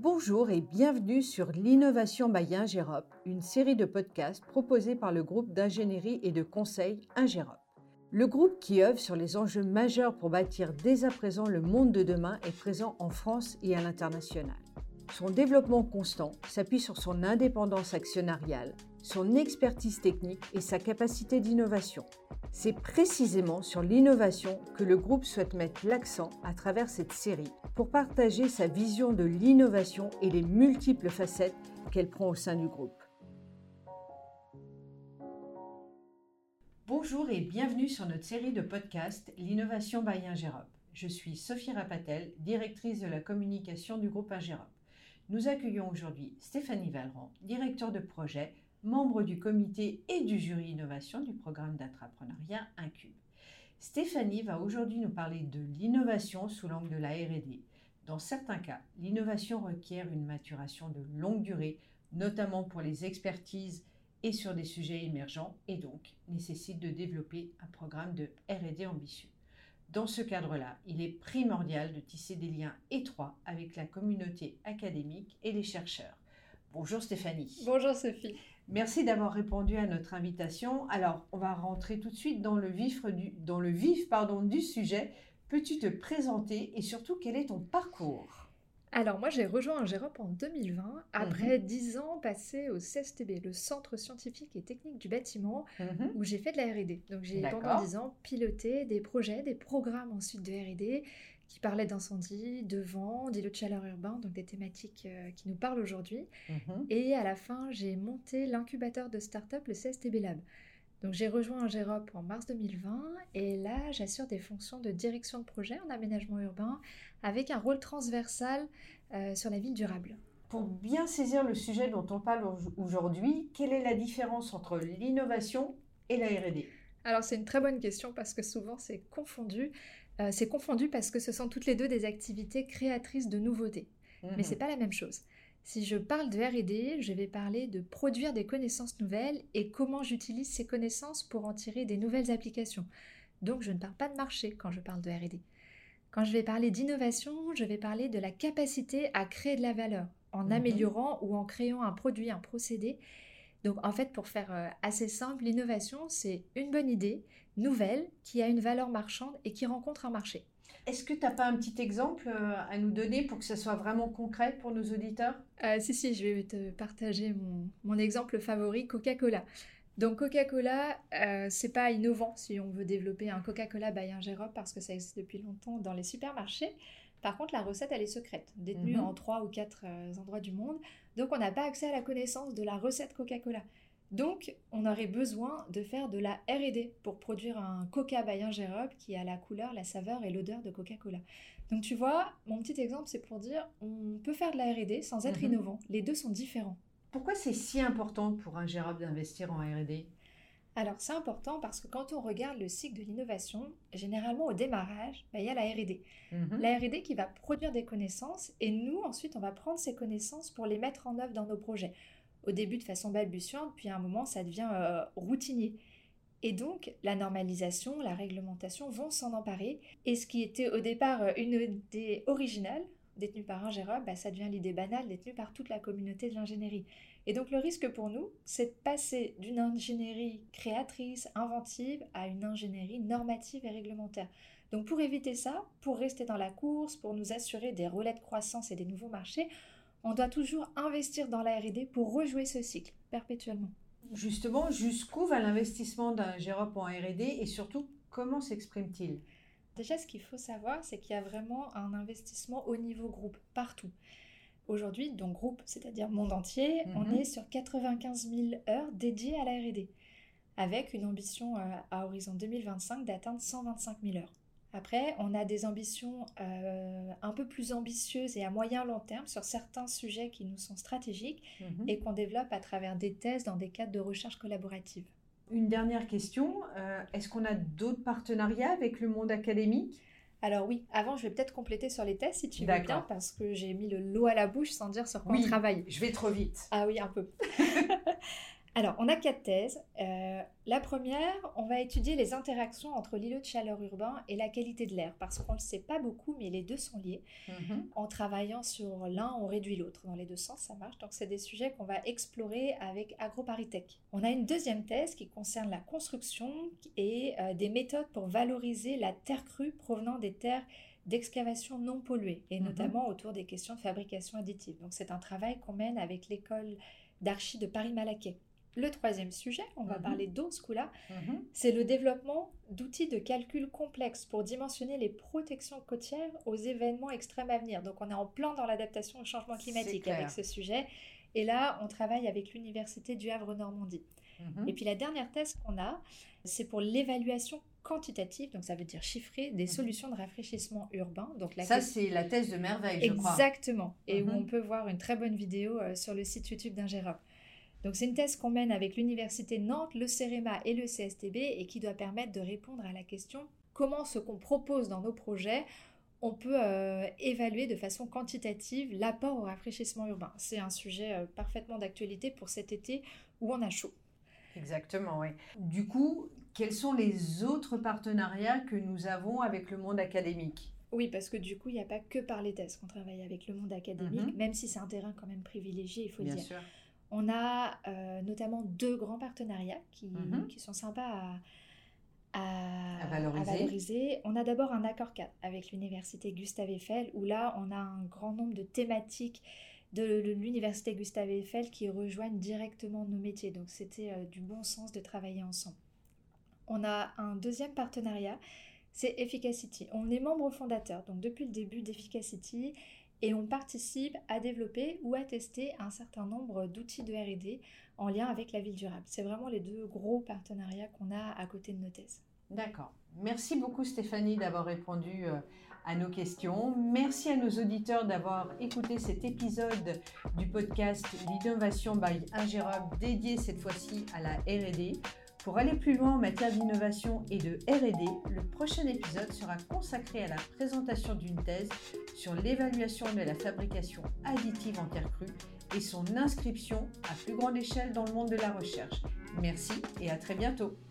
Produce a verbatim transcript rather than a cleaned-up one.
Bonjour et bienvenue sur l'Innovation by Ingérop, une série de podcasts proposés par le groupe d'ingénierie et de conseil Ingérop. Le groupe qui œuvre sur les enjeux majeurs pour bâtir dès à présent le monde de demain est présent en France et à l'international. Son développement constant s'appuie sur son indépendance actionnariale, son expertise technique et sa capacité d'innovation. C'est précisément sur l'innovation que le groupe souhaite mettre l'accent à travers cette série pour partager sa vision de l'innovation et les multiples facettes qu'elle prend au sein du groupe. Bonjour et bienvenue sur notre série de podcasts L'Innovation by Ingérop. Je suis Sophie Rapatel, directrice de la communication du groupe Ingérop. Nous accueillons aujourd'hui Stéphanie Vallerand, directeur de projet, membre du comité et du jury innovation du programme d'entrepreneuriat Incube. Stéphanie va aujourd'hui nous parler de l'innovation sous l'angle de la R et D. Dans certains cas, l'innovation requiert une maturation de longue durée, notamment pour les expertises et sur des sujets émergents, et donc nécessite de développer un programme de R et D ambitieux. Dans ce cadre-là, il est primordial de tisser des liens étroits avec la communauté académique et les chercheurs. Bonjour Stéphanie. Bonjour Sophie. Merci d'avoir répondu à notre invitation. Alors, on va rentrer tout de suite dans le vif du, dans le vif, pardon, du sujet. Peux-tu te présenter et surtout, quel est ton parcours ? Alors, moi, j'ai rejoint Ingérop en deux mille vingt, après dix mmh. ans passés au C S T B, le Centre Scientifique et Technique du Bâtiment, mmh. où j'ai fait de la R et D. Donc, j'ai D'accord. pendant dix ans piloté des projets, des programmes ensuite de R et D qui parlaient d'incendie, de vent, d'îlots de chaleur urbain, donc des thématiques euh, qui nous parlent aujourd'hui. Mmh. Et à la fin, j'ai monté l'incubateur de start-up, le C S T B Lab. Donc, j'ai rejoint Ingérop en mars deux mille vingt et là, j'assure des fonctions de direction de projet en aménagement urbain avec un rôle transversal euh, sur la ville durable. Pour bien saisir le sujet dont on parle aujourd'hui, quelle est la différence entre l'innovation et la R et D ? Alors, c'est une très bonne question parce que souvent, c'est confondu. Euh, c'est confondu parce que ce sont toutes les deux des activités créatrices de nouveautés. Mmh. Mais ce n'est pas la même chose. Si je parle de R et D, je vais parler de produire des connaissances nouvelles et comment j'utilise ces connaissances pour en tirer des nouvelles applications. Donc, je ne parle pas de marché quand je parle de R et D. Quand je vais parler d'innovation, je vais parler de la capacité à créer de la valeur en mmh. améliorant ou en créant un produit, un procédé. Donc, en fait, pour faire assez simple, l'innovation, c'est une bonne idée, nouvelle, qui a une valeur marchande et qui rencontre un marché. Est-ce que tu n'as pas un petit exemple à nous donner pour que ça soit vraiment concret pour nos auditeurs ? euh, Si, si, je vais te partager mon, mon exemple favori, Coca-Cola. Donc Coca-Cola, euh, c'est pas innovant si on veut développer un Coca-Cola by Ingérop parce que ça existe depuis longtemps dans les supermarchés. Par contre, la recette, elle est secrète, détenue mmh. en trois ou quatre euh, endroits du monde. Donc, on n'a pas accès à la connaissance de la recette Coca-Cola. Donc, on aurait besoin de faire de la R et D pour produire un Coca by Ingérop qui a la couleur, la saveur et l'odeur de Coca-Cola. Donc, tu vois, mon petit exemple, c'est pour dire on peut faire de la R et D sans être mmh. innovant. Les deux sont différents. Pourquoi c'est si important pour Ingérop d'investir en R et D ? Alors, c'est important parce que quand on regarde le cycle de l'innovation, généralement au démarrage, bah, il y a la R et D. Mmh. La R et D qui va produire des connaissances et nous, ensuite, on va prendre ces connaissances pour les mettre en œuvre dans nos projets. Au début de façon balbutiante, puis à un moment, ça devient euh, routinier. Et donc, la normalisation, la réglementation vont s'en emparer. Et ce qui était au départ une idée originale, détenue par Ingérop, bah, ça devient l'idée banale, détenue par toute la communauté de l'ingénierie. Et donc, le risque pour nous, c'est de passer d'une ingénierie créatrice, inventive, à une ingénierie normative et réglementaire. Donc, pour éviter ça, pour rester dans la course, pour nous assurer des relais de croissance et des nouveaux marchés, on doit toujours investir dans la R et D pour rejouer ce cycle, perpétuellement. Justement, jusqu'où va l'investissement d'Ingérop en R et D et surtout, comment s'exprime-t-il ? Déjà, ce qu'il faut savoir, c'est qu'il y a vraiment un investissement au niveau groupe, partout. Aujourd'hui, donc groupe, c'est-à-dire monde entier, mmh. on est sur quatre-vingt-quinze mille heures dédiées à la R et D, avec une ambition euh, à horizon deux mille vingt-cinq d'atteindre cent vingt-cinq mille heures. Après, on a des ambitions euh, un peu plus ambitieuses et à moyen long terme sur certains sujets qui nous sont stratégiques mmh. et qu'on développe à travers des thèses dans des cadres de recherche collaborative. Une dernière question, euh, est-ce qu'on a d'autres partenariats avec le monde académique ? Alors oui, avant je vais peut-être compléter sur les thèses si tu D'accord. veux bien, parce que j'ai mis le lot à la bouche sans dire sur quoi oui, on travaille. Je vais trop vite. Ah oui, un peu. Alors, on a quatre thèses. Euh, la première, on va étudier les interactions entre l'îlot de chaleur urbain et la qualité de l'air, parce qu'on ne le sait pas beaucoup, mais les deux sont liés. Mm-hmm. En travaillant sur l'un, on réduit l'autre. Dans les deux sens, ça marche. Donc, c'est des sujets qu'on va explorer avec AgroParisTech. On a une deuxième thèse qui concerne la construction et euh, des méthodes pour valoriser la terre crue provenant des terres d'excavation non polluées, et mm-hmm. notamment autour des questions de fabrication additive. Donc, c'est un travail qu'on mène avec l'école d'archi de Paris-Malaquais. Le troisième sujet, on va mmh. parler d'eau ce coup-là, mmh. c'est le développement d'outils de calcul complexes pour dimensionner les protections côtières aux événements extrêmes à venir. Donc on est en plein dans l'adaptation au changement climatique avec ce sujet. Et là, on travaille avec l'Université du Havre-Normandie. Mmh. Et puis la dernière thèse qu'on a, c'est pour l'évaluation quantitative, donc ça veut dire chiffrer, des mmh. solutions de rafraîchissement urbain. Donc la ça, thèse... c'est la thèse de merveille, je Exactement. crois. Exactement. Et mmh. où on peut voir une très bonne vidéo euh, sur le site YouTube d'Ingérop. Donc, c'est une thèse qu'on mène avec l'Université de Nantes, le CEREMA et le C S T B et qui doit permettre de répondre à la question comment ce qu'on propose dans nos projets, on peut euh, évaluer de façon quantitative l'apport au rafraîchissement urbain. C'est un sujet euh, parfaitement d'actualité pour cet été où on a chaud. Exactement, oui. Du coup, quels sont les autres partenariats que nous avons avec le monde académique ? Oui, parce que du coup, il n'y a pas que par les thèses qu'on travaille avec le monde académique, mm-hmm. même si c'est un terrain quand même privilégié, il faut Bien le dire. Sûr. On a euh, notamment deux grands partenariats qui, mm-hmm. qui sont sympas à, à, à, valoriser. à valoriser. On a d'abord un accord cadre avec l'Université Gustave Eiffel, où là, on a un grand nombre de thématiques de l'Université Gustave Eiffel qui rejoignent directement nos métiers. Donc, c'était euh, du bon sens de travailler ensemble. On a un deuxième partenariat, c'est Efficacity. On est membre fondateur, donc depuis le début d'Efficacity, et on participe à développer ou à tester un certain nombre d'outils de R et D en lien avec la ville durable. C'est vraiment les deux gros partenariats qu'on a à côté de nos thèses. D'accord. Merci beaucoup Stéphanie d'avoir répondu à nos questions. Merci à nos auditeurs d'avoir écouté cet épisode du podcast L'innovation by Ingérop dédié cette fois-ci à la R et D. Pour aller plus loin en matière d'innovation et de R et D, le prochain épisode sera consacré à la présentation d'une thèse sur l'évaluation de la fabrication additive en terre crue et son inscription à plus grande échelle dans le monde de la recherche. Merci et à très bientôt.